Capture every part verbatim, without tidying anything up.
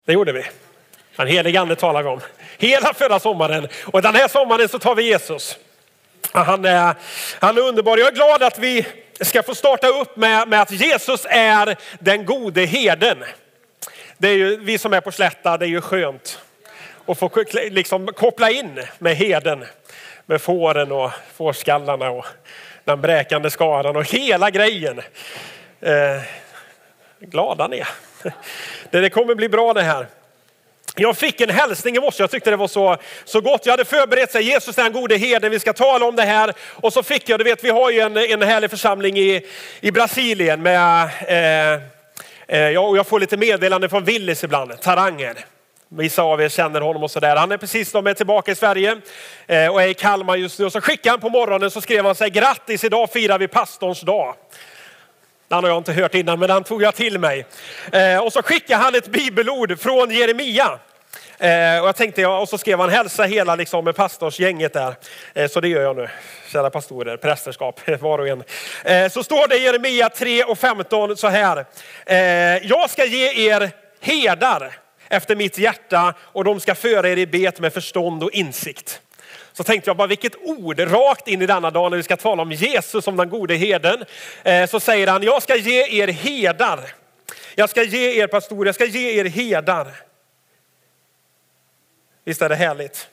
Det gjorde vi. Den heliga ande talar vi om. Hela förra sommaren. Och den här sommaren så tar vi Jesus. Han är, han är underbar. Jag är glad att vi ska få starta upp med, med att Jesus är den gode herden. Det är ju vi som är på Slätta, det är ju skönt att få liksom koppla in med herden. Med fåren och fårskallarna och den bräkande skaran och hela grejen. Eh, glada ni är. Det, det kommer bli bra det här. Jag fick en hälsning i morse, jag tyckte det var så, så gott. Jag hade förberett sig, Jesus är en gode herden, vi ska tala om det här. Och så fick jag, du vet vi har ju en, en härlig församling i, i Brasilien med, eh, eh, ja, och jag får lite meddelande från Willis ibland, Taranger. Vissa av er känner honom och sådär. Han är precis de är tillbaka i Sverige eh, och är i Kalmar just nu. Och så skickade han på morgonen så skrev han sig, grattis idag firar vi pastorns dag. Den har jag inte hört innan men den tog jag till mig. Eh, och så skickade han ett bibelord från Jeremia. Eh, och jag tänkte, ja, och så skrev han hälsa hela liksom, med pastorsgänget där. Eh, så det gör jag nu. Kära pastorer, prästerskap, var och en. Eh, så står det i Jeremia tre och femton så här. Eh, jag ska ge er herdar efter mitt hjärta och de ska föra er i bet med förstånd och insikt. Så tänkte jag bara vilket ord rakt in i denna dag när vi ska tala om Jesus som den gode herden. Eh, så säger han, jag ska ge er herdar. Jag ska ge er pastorer, jag ska ge er herdar. Visst är det härligt?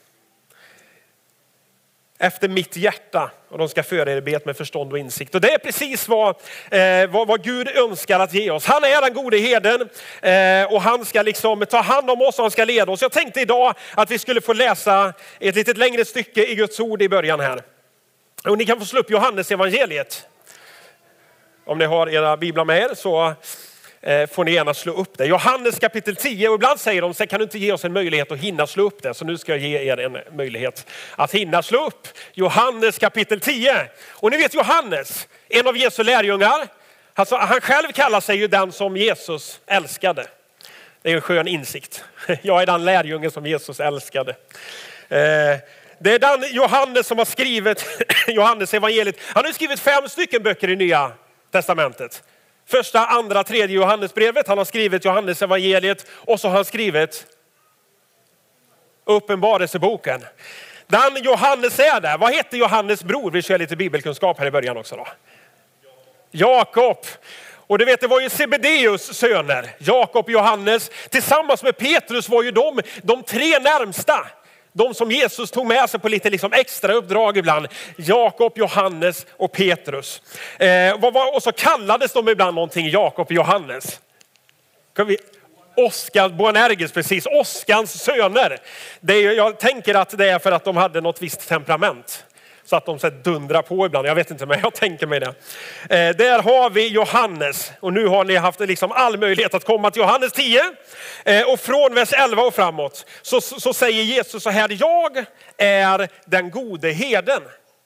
Efter mitt hjärta och de ska föra er i bet med förstånd och insikt. Och det är precis vad, eh, vad, vad Gud önskar att ge oss. Han är den gode herden eh, och han ska liksom ta hand om oss och han ska leda oss. Jag tänkte idag att vi skulle få läsa ett litet längre stycke i Guds ord i början här. Och ni kan få slå upp Johannes evangeliet. Om ni har era biblar med er så får ni gärna slå upp det. Johannes kapitel tio och ibland säger de så kan du inte ge oss en möjlighet att hinna slå upp det. Så nu ska jag ge er en möjlighet att hinna slå upp Johannes kapitel tio. Och ni vet Johannes, en av Jesu lärjungar. Alltså, han själv kallar sig ju den som Jesus älskade. Det är en skön insikt. Jag är den lärjungen som Jesus älskade. Det är den Johannes som har skrivit Johannes evangeliet. Han har skrivit fem stycken böcker i Nya testamentet. Första, andra, tredje Johannesbrevet. Han har skrivit Johannes evangeliet. Och så har han skrivit Uppenbarelseboken. Den Johannes är där. Vad heter Johannes bror? Vi kör lite bibelkunskap här i början också då. Jakob. Och du vet det var ju Zebedeus söner. Jakob och Johannes. Tillsammans med Petrus var ju de, de tre närmsta. De som Jesus tog med sig på lite liksom extra uppdrag ibland. Jakob, Johannes och Petrus. Eh, och så kallades de ibland någonting Jakob och Johannes. Kan vi... Oskar Boanerges, precis. Oskans söner. Det är, jag tänker att det är för att de hade något visst temperament. Så att de så dundrar på ibland. Jag vet inte men jag tänker mig det. Eh, där har vi Johannes. Och nu har ni haft liksom all möjlighet att komma till Johannes tio. Eh, och från vers elva och framåt. Så, så, så säger Jesus så här. Jag är den gode herden.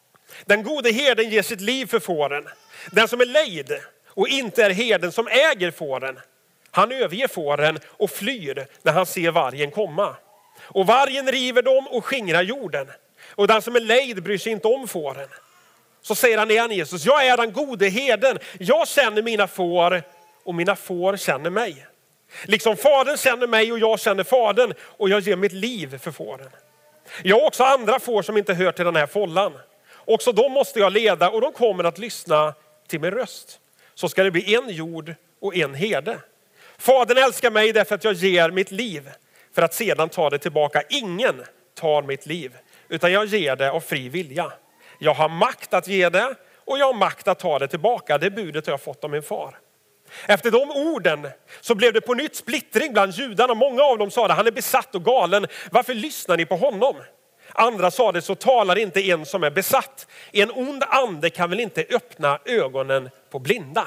Den gode herden ger sitt liv för fåren. Den som är lejd och inte är herden som äger fåren. Han överger fåren och flyr när han ser vargen komma. Och vargen river dem och skingrar jorden. Och den som är lejd bryr sig inte om fåren. Så säger han igen Jesus. Jag är den gode herden. Jag känner mina får och mina får känner mig. Liksom fadern känner mig och jag känner fadern. Och jag ger mitt liv för fåren. Jag har också andra får som inte hör till den här follan. Också de måste jag leda och de kommer att lyssna till min röst. Så ska det bli en jord och en herde. Fadern älskar mig därför att jag ger mitt liv. För att sedan ta det tillbaka. Ingen tar mitt liv. Utan jag ger det av fri vilja. Jag har makt att ge det. Och jag har makt att ta det tillbaka. Det budet har jag fått av min far. Efter de orden så blev det på nytt splittring bland judarna. Många av dem sa det. Han är besatt och galen. Varför lyssnar ni på honom? Andra sa det. Så talar inte en som är besatt. En ond ande kan väl inte öppna ögonen på blinda.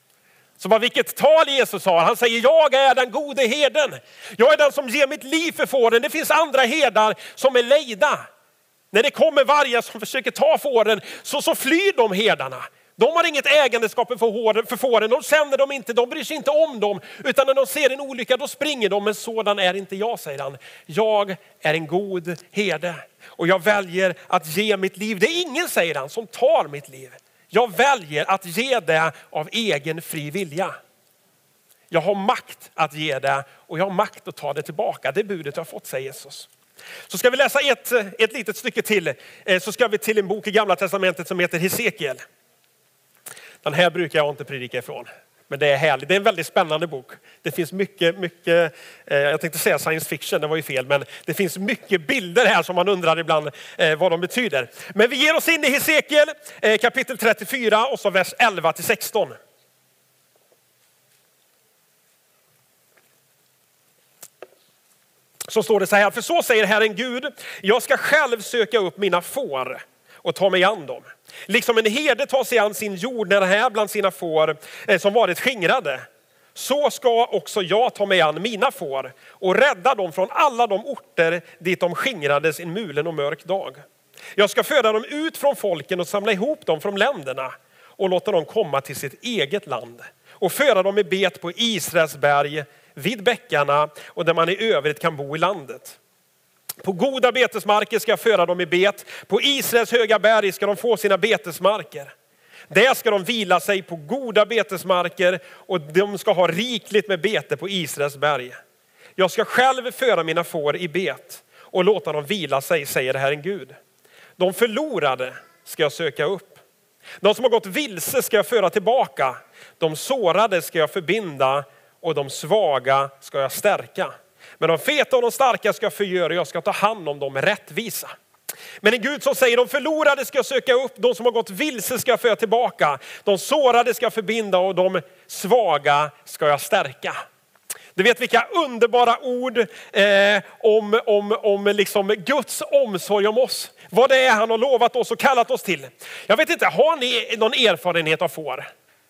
Så bara vilket tal Jesus har. Han säger jag är den gode herden. Jag är den som ger mitt liv för fåren. Det finns andra herdar som är lejda. När det kommer vargar som försöker ta fåren så, så flyr de herdarna. De har inget ägandeskap för, för fåren. De känner dem inte. De bryr sig inte om dem. Utan när de ser en olycka då springer de. Men sådan är inte jag, säger han. Jag är en god herde. Och jag väljer att ge mitt liv. Det är ingen, säger han, som tar mitt liv. Jag väljer att ge det av egen fri vilja. Jag har makt att ge det och jag har makt att ta det tillbaka. Det budet jag har fått, säger Jesus. Så ska vi läsa ett, ett litet stycke till. Så ska vi till en bok i Gamla testamentet som heter Hesekiel. Den här brukar jag inte predika ifrån. Men det är härligt. Det är en väldigt spännande bok. Det finns mycket, mycket, eh, jag tänkte säga science fiction, det var ju fel. Men det finns mycket bilder här som man undrar ibland eh, vad de betyder. Men vi ger oss in i Hesekiel eh, kapitel trettiofyra och så vers elva till sexton. Så står det så här: för så säger Herren Gud, jag ska själv söka upp mina får och ta mig an dem. Liksom en herde tar sig an sin jord när det här bland sina får eh, som varit skingrade. Så ska också jag ta mig an mina får och rädda dem från alla de orter dit de skingrades en mulen och mörk dag. Jag ska föra dem ut från folken och samla ihop dem från länderna och låta dem komma till sitt eget land. Och föra dem i bet på Israels berg vid bäckarna och där man i övrigt kan bo i landet. På goda betesmarker ska jag föra dem i bet. På Israels höga berg ska de få sina betesmarker. Där ska de vila sig på goda betesmarker och de ska ha rikligt med bete på Israels berg. Jag ska själv föra mina får i bet och låta dem vila sig, säger Herren Gud. De förlorade ska jag söka upp. De som har gått vilse ska jag föra tillbaka. De sårade ska jag förbinda och de svaga ska jag stärka. Men de feta och de starka ska jag förgöra, jag ska ta hand om dem med rättvisa. Men en Gud som säger, de förlorade ska jag söka upp, de som har gått vilse ska jag föra tillbaka. De sårade ska jag förbinda och de svaga ska jag stärka. Du vet vilka underbara ord eh, om, om, om liksom Guds omsorg om oss. Vad det är han har lovat oss och kallat oss till. Jag vet inte, har ni någon erfarenhet av får?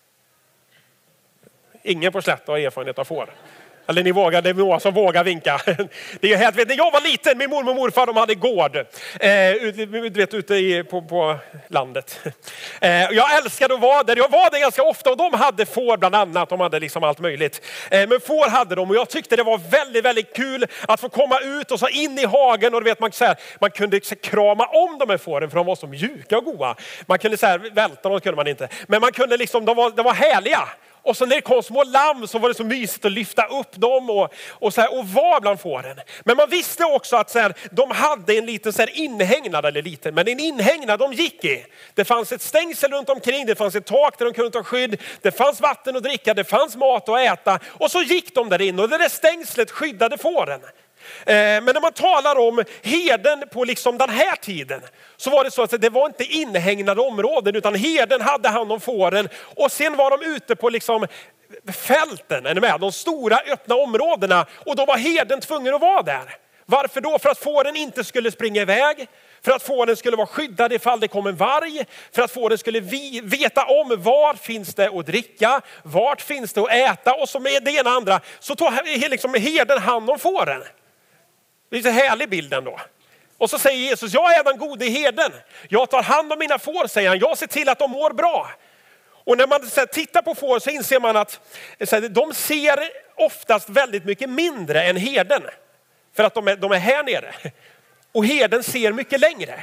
Ingen på Slätt har erfarenhet av får. Eller ni vågar, det är några som vågar vinka. Det är helt, när jag var liten, min mormor och morfar, de hade gård. Eh, du vet, ute i, på, på landet. Eh, jag älskade att vara där. Jag var där ganska ofta och de hade får bland annat. De hade liksom allt möjligt. Eh, men får hade de och jag tyckte det var väldigt, väldigt kul att få komma ut och så in i hagen. Och du vet, man, så här, man kunde så här, krama om de här fåren för de var så mjuka och goda. Man kunde så här, välta dem, kunde man inte. Men man kunde liksom, de var, de var härliga. Och så när det kom små lamm så var det så mysigt att lyfta upp dem och, och, så här, och vara bland fåren. Men man visste också att så här, de hade en liten så här, inhägnad, eller liten, men en inhägnad de gick i. Det fanns ett stängsel runt omkring, det fanns ett tak där de kunde ta skydd. Det fanns vatten att dricka, det fanns mat att äta. Och så gick de där in och det där stängslet skyddade fåren. Men när man talar om herden på liksom den här tiden så var det så att det var inte inhägnade områden utan herden hade hand om fåren och sen var de ute på liksom fälten, är ni med? De stora öppna områdena och då var herden tvungen att vara där. Varför då? För att fåren inte skulle springa iväg, för att fåren skulle vara skyddade ifall det kom en varg, för att fåren skulle veta om var finns det att dricka, vart finns det att äta och så med det ena andra så tog liksom herden hand om fåren. Det är så härlig bilden då. Och så säger Jesus, jag är den gode herden. Jag tar hand om mina får, säger han. Jag ser till att de mår bra. Och när man tittar på får så inser man att de ser oftast väldigt mycket mindre än herden. För att de är, de är här nere. Och herden ser mycket längre.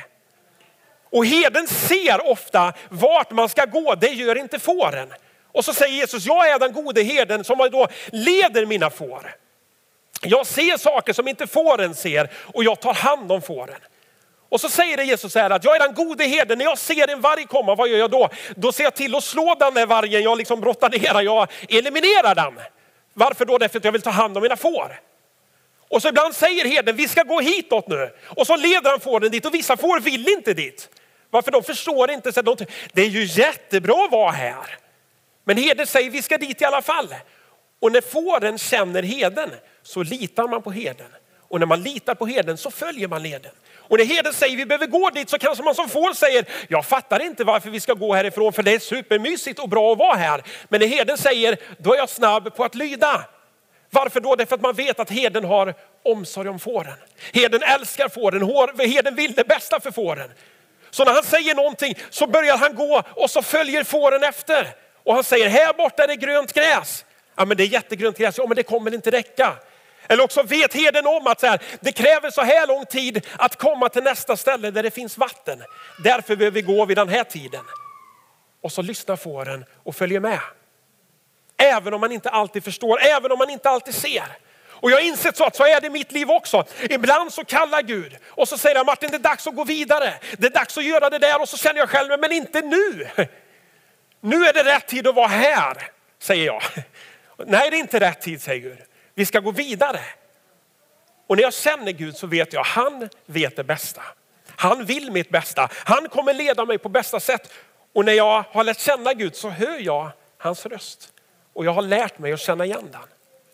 Och herden ser ofta vart man ska gå. Det gör inte fåren. Och så säger Jesus, jag är den gode herden som då leder mina får. Jag ser saker som inte fåren ser och jag tar hand om fåren. Och så säger det Jesus så här att jag är den gode herden. När jag ser en varg komma, vad gör jag då? Då ser jag till att slå den där vargen. Jag liksom brottar ner, jag eliminerar den. Varför då? Därför att jag vill ta hand om mina får. Och så ibland säger herden, vi ska gå hitåt nu. Och så leder han fåren dit och vissa får vill inte dit. Varför? De förstår inte. Så de, det är ju jättebra att vara här. Men herden säger, vi ska dit i alla fall. Och när fåren känner herden så litar man på herden. Och när man litar på herden så följer man leden. Och när herden säger vi behöver gå dit så kanske man som får säger jag fattar inte varför vi ska gå härifrån för det är supermysigt och bra att vara här. Men när herden säger då är jag snabb på att lyda. Varför då? Därför att man vet att herden har omsorg om fåren. Herden älskar fåren. Herden vill det bästa för fåren. Så när han säger någonting så börjar han gå och så följer fåren efter. Och han säger här borta är det grönt gräs. Ja men det är jättegrönt gräs. Ja men det kommer inte räcka. Eller också vet herden om att så här, det kräver så här lång tid att komma till nästa ställe där det finns vatten. Därför behöver vi gå vid den här tiden. Och så lyssnar fåren och följer med. Även om man inte alltid förstår, även om man inte alltid ser. Och jag har insett så att så är det i mitt liv också. Ibland så kallar Gud och så säger han, Martin, det är dags att gå vidare. Det är dags att göra det där, och så känner jag själv, men inte nu. Nu är det rätt tid att vara här, säger jag. Nej, det är inte rätt tid, säger Gud. Vi ska gå vidare. Och när jag känner Gud så vet jag, han vet det bästa. Han vill mitt bästa. Han kommer leda mig på bästa sätt. Och när jag har lärt känna Gud så hör jag hans röst. Och jag har lärt mig att känna igen den.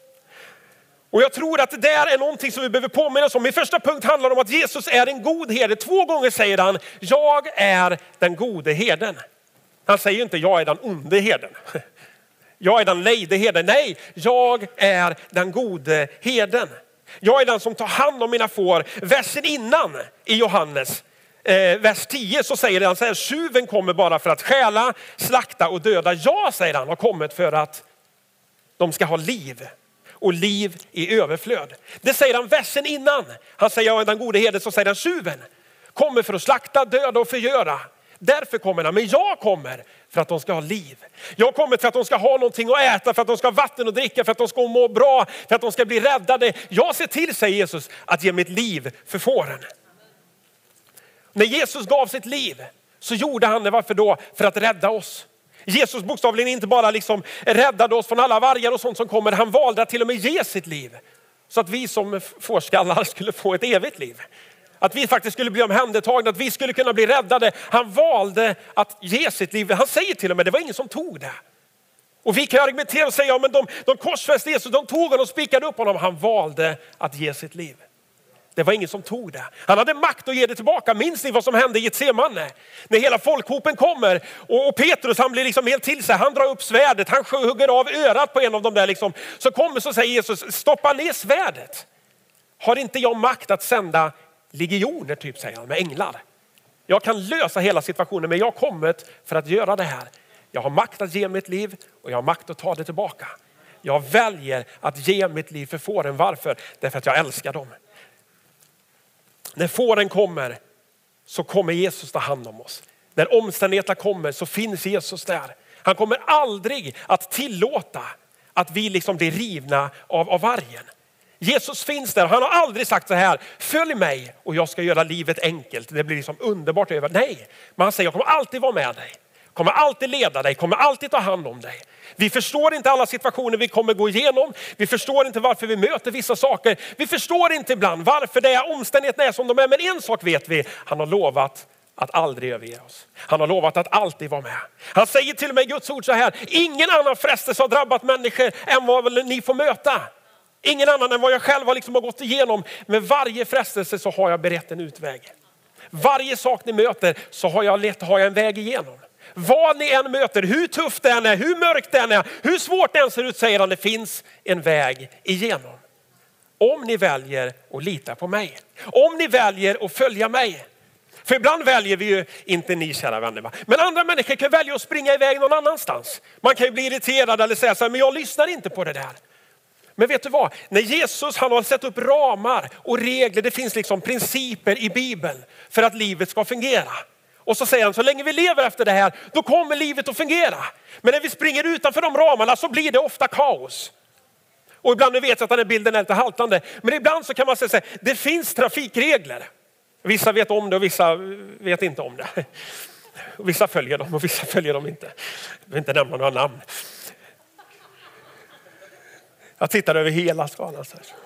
Och jag tror att det där är någonting som vi behöver påminna oss om. Min första punkt handlar om att Jesus är en god herde. Två gånger säger han, jag är den gode herden. Han säger inte, jag är den onde herden. Jag är den lejde herden. Nej, jag är den gode herden. Jag är den som tar hand om mina får. Versen innan i Johannes, eh, vers tio, så säger han så här, tjuven kommer bara för att stjäla, slakta och döda. Jag, säger han, har kommit för att de ska ha liv. Och liv i överflöd. Det säger han versen innan. Han säger, jag är den gode herden. Så säger han, tjuven kommer för att slakta, döda och förgöra. Därför kommer han. Men jag kommer för att de ska ha liv. Jag kommer för att de ska ha någonting att äta. För att de ska ha vatten att dricka. För att de ska må bra. För att de ska bli räddade. Jag ser till, säger Jesus, att ge mitt liv för fåren. När Jesus gav sitt liv så gjorde han det. Varför då? För att rädda oss. Jesus bokstavligen inte bara liksom räddade oss från alla vargar och sånt som kommer. Han valde att till och med ge sitt liv. Så att vi som fårskallar skulle få ett evigt liv. Att vi faktiskt skulle bli omhändertagna. Att vi skulle kunna bli räddade. Han valde att ge sitt liv. Han säger till och med, det var ingen som tog det. Och vi kan argumentera och säga, ja, men de, de korsfäste Jesus, de tog honom och spikade upp honom. Han valde att ge sitt liv. Det var ingen som tog det. Han hade makt att ge det tillbaka. Minns ni vad som hände i Getsemane? När hela folkhopen kommer och, och Petrus, han blir liksom helt till sig. Han drar upp svärdet. Han hugger av örat på en av dem där liksom. Så kommer så säger Jesus, stoppa ner svärdet. Har inte jag makt att sända legioner, typ, säger han, med änglar? Jag kan lösa hela situationen, men jag har kommit för att göra det här. Jag har makt att ge mitt liv och jag har makt att ta det tillbaka. Jag väljer att ge mitt liv för fåren. Varför? Därför att jag älskar dem. När fåren kommer så kommer Jesus ta hand om oss. När omständigheterna kommer så finns Jesus där. Han kommer aldrig att tillåta att vi liksom blir rivna av, av vargen. Jesus finns där. Han har aldrig sagt så här, följ mig och jag ska göra livet enkelt. Det blir liksom underbart över. Nej, men han säger, jag kommer alltid vara med dig. Kommer alltid leda dig, kommer alltid ta hand om dig. Vi förstår inte alla situationer vi kommer gå igenom. Vi förstår inte varför vi möter vissa saker. Vi förstår inte ibland varför det är omständigheterna är som de är. Men en sak vet vi, han har lovat att aldrig överge oss. Han har lovat att alltid vara med. Han säger till och med i Guds ord så här, ingen annan frestelse har drabbat människor än vad ni får möta. Ingen annan än vad jag själv har, liksom har gått igenom. Med varje frestelse så har jag berett en utväg. Varje sak ni möter så har jag, lett, har jag en väg igenom. Vad ni än möter, hur tufft det än är, hur mörkt det än är, hur svårt det än ser ut, säger han, det finns en väg igenom. Om ni väljer att lita på mig. Om ni väljer att följa mig. För ibland väljer vi ju, inte ni kära vänner, va? Men andra människor kan välja att springa iväg någon annanstans. Man kan ju bli irriterad eller säga så här, men jag lyssnar inte på det där. Men vet du vad? När Jesus, han har satt upp ramar och regler, det finns liksom principer i Bibeln för att livet ska fungera. Och så säger han, så länge vi lever efter det här, då kommer livet att fungera. Men när vi springer utanför de ramarna så blir det ofta kaos. Och ibland, nu vet jag att den här bilden är lite haltande, men ibland så kan man säga så här, det finns trafikregler. Vissa vet om det och vissa vet inte om det. Vissa följer dem och vissa följer dem inte. Jag vill inte nämna några namn. Jag tittar över hela skalan.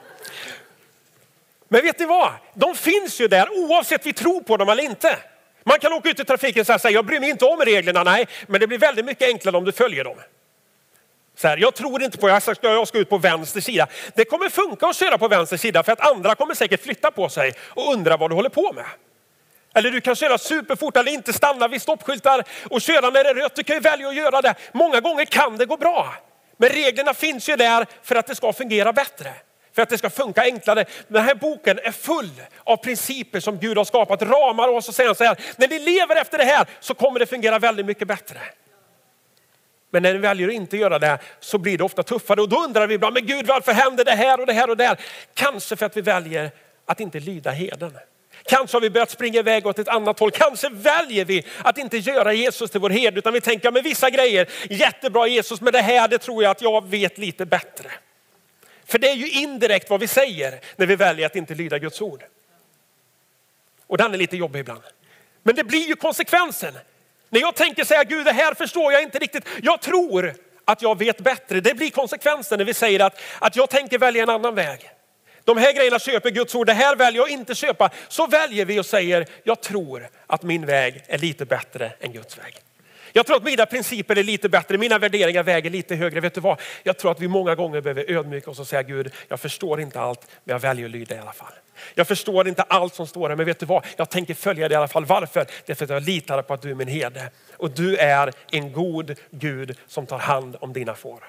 Men vet ni vad? De finns ju där oavsett vi tror på dem eller inte. Man kan åka ut i trafiken och säga, jag bryr mig inte om reglerna, nej. Men det blir väldigt mycket enklare om du följer dem. Så här, jag tror inte på att jag ska, jag ska ut på vänster sida. Det kommer funka att köra på vänster sida för att andra kommer säkert flytta på sig och undra vad du håller på med. Eller du kan köra superfort eller inte stanna vid stoppskyltar och köra när det är rött. Du kan ju välja att göra det. Många gånger kan det gå bra. Men reglerna finns ju där för att det ska fungera bättre. För att det ska funka enklare. Den här boken är full av principer som Gud har skapat. Ramar, och så säger han så här, när ni lever efter det här så kommer det fungera väldigt mycket bättre. Men när ni väljer att inte göra det så blir det ofta tuffare. Och då undrar vi ibland, men Gud, varför händer det här och det här och det här? Kanske för att vi väljer att inte lyda herden. Kanske har vi börjat springa iväg åt ett annat håll. Kanske väljer vi att inte göra Jesus till vår herde, utan vi tänker med vissa grejer, jättebra Jesus, men det här det tror jag att jag vet lite bättre. För det är ju indirekt vad vi säger när vi väljer att inte lyda Guds ord. Och den är lite jobbig ibland. Men det blir ju konsekvensen. När jag tänker säga Gud, det här förstår jag inte riktigt. Jag tror att jag vet bättre. Det blir konsekvensen när vi säger att, att jag tänker välja en annan väg. De här grejerna köper Guds ord, det här väljer jag inte köpa. Så väljer vi och säger, jag tror att min väg är lite bättre än Guds väg. Jag tror att mina principer är lite bättre, mina värderingar väger lite högre. Vet du vad? Jag tror att vi många gånger behöver ödmjuka oss och säga Gud, jag förstår inte allt, men jag väljer att lyda i alla fall. Jag förstår inte allt som står där, men vet du vad? Jag tänker följa det i alla fall. Varför? Det är för att jag litar på att du är min herde. Och du är en god Gud som tar hand om dina får.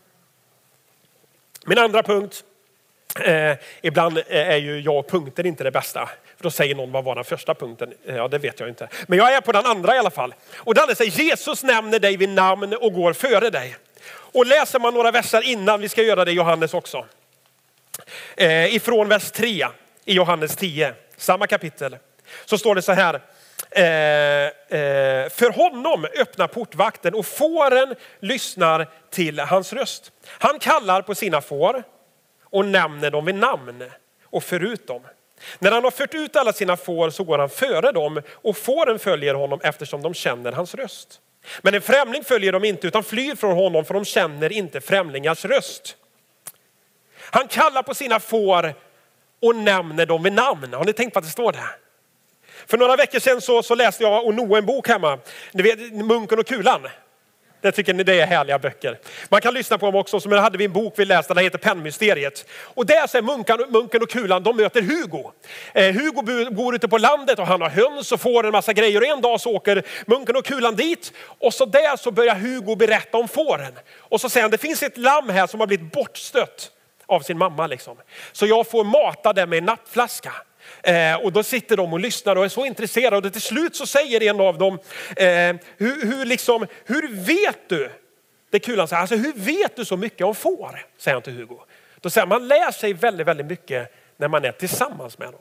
Min andra punkt. Eh, ibland är ju jag och punkter inte det bästa. För då säger någon, vad var den första punkten? Ja, det vet jag inte. Men jag är på den andra i alla fall. Och den säger, Jesus nämner dig vid namn och går före dig. Och läser man några verser innan, vi ska göra det i Johannes också. Eh, ifrån vers tre i Johannes tio, samma kapitel. Så står det så här. Eh, eh, för honom öppnar portvakten och fåren lyssnar till hans röst. Han kallar på sina får och nämner dem vid namn och för ut dem. När han har fört ut alla sina får så går han före dem och fåren följer honom eftersom de känner hans röst. Men en främling följer dem inte utan flyr från honom för de känner inte främlingars röst. Han kallar på sina får och nämner dem vid namn. Har ni tänkt på att det står där? För några veckor sedan så, så läste jag och Noah en bok hemma. Ni vet, Munken och kulan. Det tycker ni det är härliga böcker. Man kan lyssna på dem också. Så hade vi en bok vi läste, den heter Pennmysteriet. Och där så är munkan, munken och kulan, de möter Hugo. Eh, Hugo bor ute på landet och han har höns och får en massa grejer. Och en dag så åker munken och kulan dit. Och så där så börjar Hugo berätta om fåren. Och så säger han, det finns ett lamm här som har blivit bortstött av sin mamma liksom. Så jag får mata det med en nappflaska. Eh, och då sitter de och lyssnar och är så intresserade. Och till slut så säger en av dem, eh, hur, hur, liksom, hur vet du? Det är kul, han säger, alltså hur vet du så mycket om får? Säger han till Hugo. Då säger man lär sig väldigt, väldigt mycket när man är tillsammans med dem.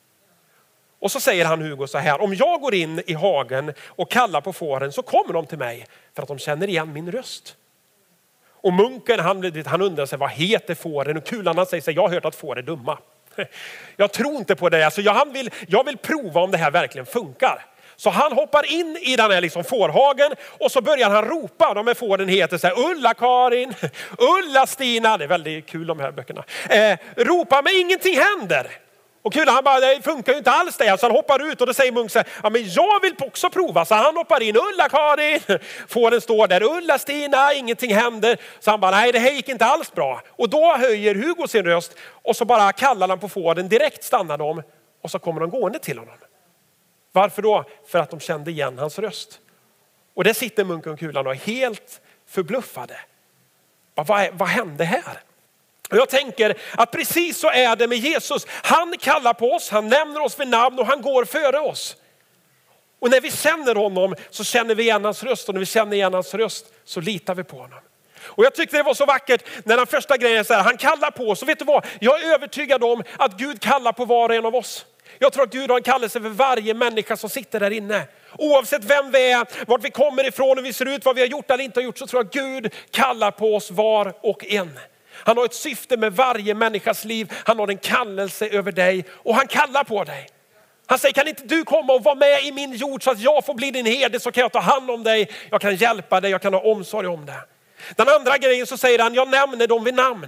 Och så säger han Hugo så här, om jag går in i hagen och kallar på fåren så kommer de till mig för att de känner igen min röst. Och munken han, han undrar sig, vad heter fåren? Och kulan han säger sig, jag har hört att får är dumma. Jag tror inte på det. Alltså jag, vill, jag vill prova om det här verkligen funkar. Så han hoppar in i den här liksom fårhagen och så börjar han ropa. De här fåren heter så här, Ulla-Karin, Ulla-Stina. Det är väldigt kul de här böckerna. Eh, ropa men ingenting händer. Och kul, han bara, det funkar ju inte alls det. Så han hoppar ut och då säger Munk så här, ja men jag vill också prova. Så han hoppar in, Ulla-Karin, fåren står där, Ulla-Stina, ingenting händer. Så han bara, nej det här gick inte alls bra. Och då höjer Hugo sin röst och så bara kallar han på fåren, direkt stannar de och så kommer de gående till honom. Varför då? För att de kände igen hans röst. Och där sitter Munken och kulan och är helt förbluffade. Vad, vad hände här? Och jag tänker att precis så är det med Jesus. Han kallar på oss, han nämner oss vid namn och han går före oss. Och när vi känner honom så känner vi igen hans röst. Och när vi känner igen hans röst så litar vi på honom. Och jag tyckte det var så vackert när den första grejen så här, han kallar på oss. Och vet du vad? Jag är övertygad om att Gud kallar på var och en av oss. Jag tror att Gud har en kallelse för varje människa som sitter där inne. Oavsett vem vi är, vart vi kommer ifrån, hur vi ser ut, vad vi har gjort eller inte har gjort, så tror jag att Gud kallar på oss var och en. Han har ett syfte med varje människas liv. Han har en kallelse över dig och han kallar på dig. Han säger, kan inte du komma och vara med i min jord så att jag får bli din herde, så kan jag ta hand om dig. Jag kan hjälpa dig, jag kan ha omsorg om dig. Den andra grejen så säger han, jag nämner dem vid namn.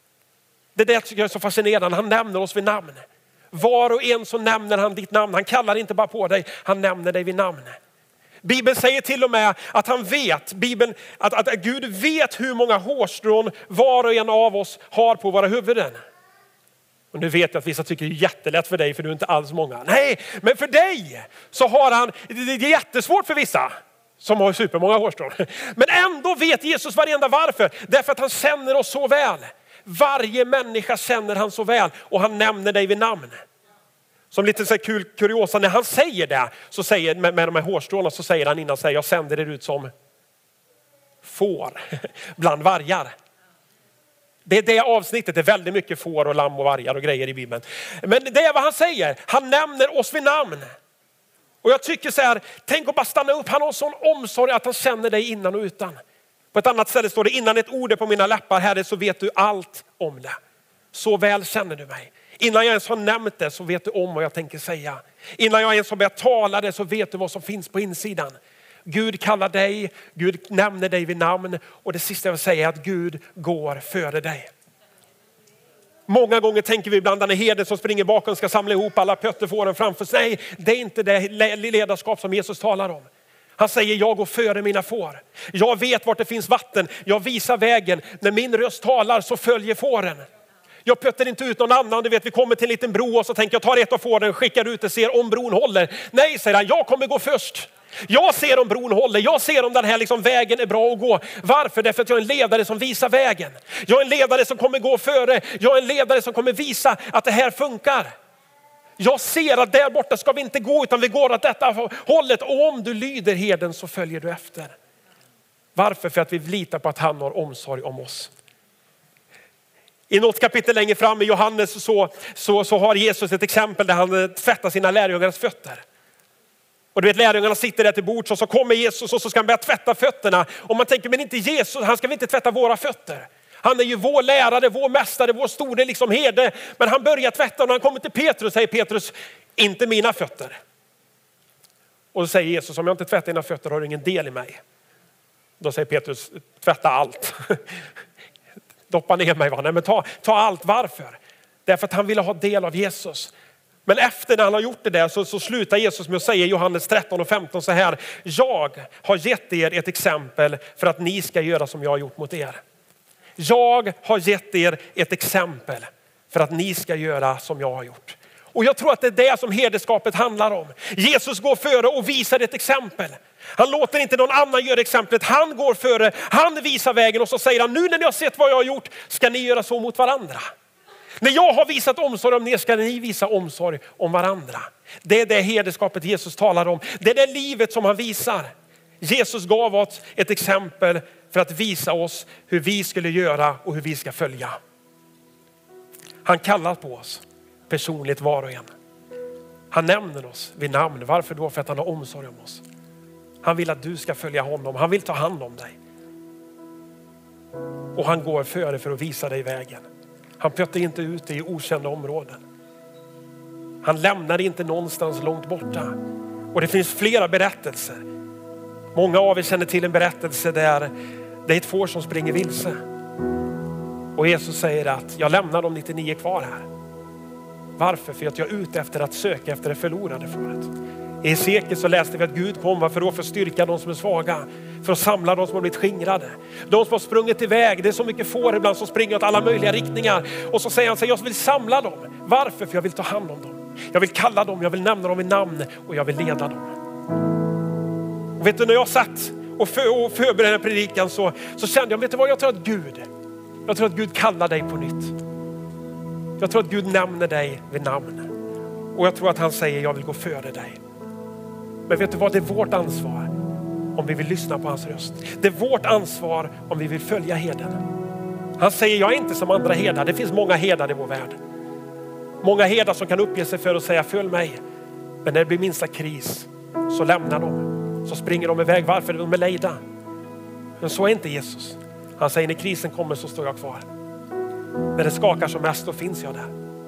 Det där tycker jag är så fascinerande, han nämner oss vid namn. Var och en så nämner han ditt namn. Han kallar inte bara på dig, han nämner dig vid namn. Bibeln säger till och med att han vet, Bibeln, att, att Gud vet hur många hårstrån var och en av oss har på våra huvuden. Och nu vet jag att vissa tycker det är jättelätt för dig för du är inte alls många. Nej, men för dig så har han, det är jättesvårt för vissa som har supermånga hårstrån. Men ändå vet Jesus varenda varför. Därför att han känner oss så väl. Varje människa känner han så väl och han nämner dig vid namn. Som lite så här kul kuriosa, när han säger det så säger med, med de här hårstråna så säger han innan sig, jag sänder er ut som får bland vargar. Det är det avsnittet, det är väldigt mycket får och lamm och vargar och grejer i Bibeln. Men det är vad han säger, han nämner oss vid namn. Och jag tycker så här, tänk att bara stanna upp, han har sån omsorg att han känner dig innan och utan. På ett annat ställe står det, innan ett ord är på mina läppar, Herre, så vet du allt om det. Så väl känner du mig. Innan jag ens har nämnt det så vet du om vad jag tänker säga. Innan jag ens har börjat tala det så vet du vad som finns på insidan. Gud kallar dig, Gud nämner dig vid namn. Och det sista jag vill säga är att Gud går före dig. Många gånger tänker vi ibland, den är herden som springer bakom ska samla ihop alla pöttefåren framför sig. Nej, det är inte det ledarskap som Jesus talar om. Han säger, jag går före mina får. Jag vet vart det finns vatten. Jag visar vägen. När min röst talar så följer fåren. Jag pötter inte ut någon annan. Du vet, vi kommer till en liten bro och så tänker jag tar ett av fåren, skickar ut och ser om bron håller. Nej, säger han, jag kommer gå först. Jag ser om bron håller. Jag ser om den här liksom vägen är bra att gå. Varför? Därför att jag är en ledare som visar vägen. Jag är en ledare som kommer gå före. Jag är en ledare som kommer visa att det här funkar. Jag ser att där borta ska vi inte gå utan vi går åt detta hållet. Och om du lyder herden så följer du efter. Varför? För att vi litar på att han har omsorg om oss. I något kapitel längre fram i Johannes så, så, så har Jesus ett exempel där han tvättar sina lärjungares fötter. Och du vet, lärjungarna sitter där till bords och så kommer Jesus och så ska han börja tvätta fötterna. Och man tänker, men inte Jesus, han ska väl inte tvätta våra fötter. Han är ju vår lärare, vår mästare, vår store liksom herde. Men han börjar tvätta och när han kommer till Petrus säger Petrus, inte mina fötter. Och så säger Jesus, om jag inte tvättar dina fötter har du ingen del i mig. Då säger Petrus, tvätta allt. Doppa ner mig, va? Nej, men ta, ta allt. Varför? Därför att han ville ha del av Jesus. Men efter när han har gjort det där så, så slutar Jesus med att säga i Johannes tretton och femton så här. Jag har gett er ett exempel för att ni ska göra som jag har gjort mot er. Jag har gett er ett exempel för att ni ska göra som jag har gjort. Och jag tror att det är det som herdeskapet handlar om. Jesus går före och visar ett exempel. Han låter inte någon annan göra exemplet. Han går före, han visar vägen och så säger han, nu när ni har sett vad jag har gjort ska ni göra så mot varandra. När jag har visat omsorg om er ska ni visa omsorg om varandra. Det är det herdeskapet Jesus talar om. Det är det livet som han visar. Jesus gav oss ett exempel för att visa oss hur vi skulle göra och hur vi ska följa. Han kallar på oss personligt var och en. Han nämner oss vid namn. Varför då? För att han har omsorg om oss. Han vill att du ska följa honom. Han vill ta hand om dig. Och han går före för att visa dig vägen. Han pötter inte ut dig i okända områden. Han lämnar inte någonstans långt borta. Och det finns flera berättelser. Många av er känner till en berättelse där det är ett får som springer vilse. Och Jesus säger att jag lämnar de nittionio kvar här. Varför? För att jag är ute efter att söka efter det förlorade fåret. I Hesekiel så läste vi att Gud kom för att förstyrka de som är svaga. För att samla de som har blivit skingrade. De som har sprungit iväg. Det är så mycket får ibland som springer åt alla möjliga riktningar. Och så säger han så här, jag vill samla dem. Varför? För jag vill ta hand om dem. Jag vill kalla dem, jag vill nämna dem i namn. Och jag vill leda dem. Och vet du, när jag satt och, för, och förberedde predikan så, så kände jag, vet du vad, jag tror att Gud, jag tror att Gud kallar dig på nytt. Jag tror att Gud nämner dig vid namn. Och jag tror att han säger, jag vill gå före dig. Men vet du vad, det är vårt ansvar om vi vill lyssna på hans röst. Det är vårt ansvar om vi vill följa herden. Han säger, jag är inte som andra herdar. Det finns många herdar i vår värld. Många herdar som kan uppge sig för att säga, följ mig. Men när det blir minsta kris så lämnar de. Så springer de iväg. Varför? De är lejda. Men så är inte Jesus. Han säger, när krisen kommer så står jag kvar. När det skakar som mest då finns jag där.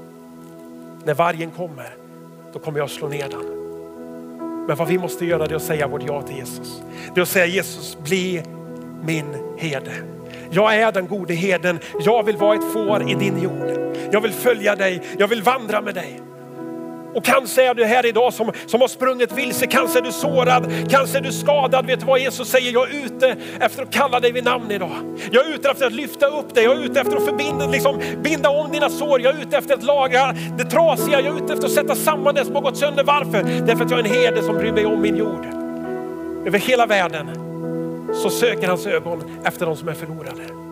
När vargen kommer då kommer jag slå ner den. Men vad vi måste göra det är att säga vårt ja till Jesus. Det är att säga, Jesus, bli min herde. Jag är den gode herden. Jag vill vara ett får i din jord. Jag vill följa dig. Jag vill vandra med dig. Och kanske är du här idag som, som har sprungit vilse. Kanske är du sårad. Kanske är du skadad. Vet du vad Jesus säger? Jag är ute efter att kalla dig vid namn idag. Jag är ute efter att lyfta upp dig. Jag är ute efter att förbinda, liksom, binda om dina sår. Jag är ute efter att laga det trasiga. Jag är ute efter att sätta samman det som har gått sönder. Varför? Därför att jag är en herde som bryr mig om min jord. Över hela världen så söker hans ögon efter de som är förlorade.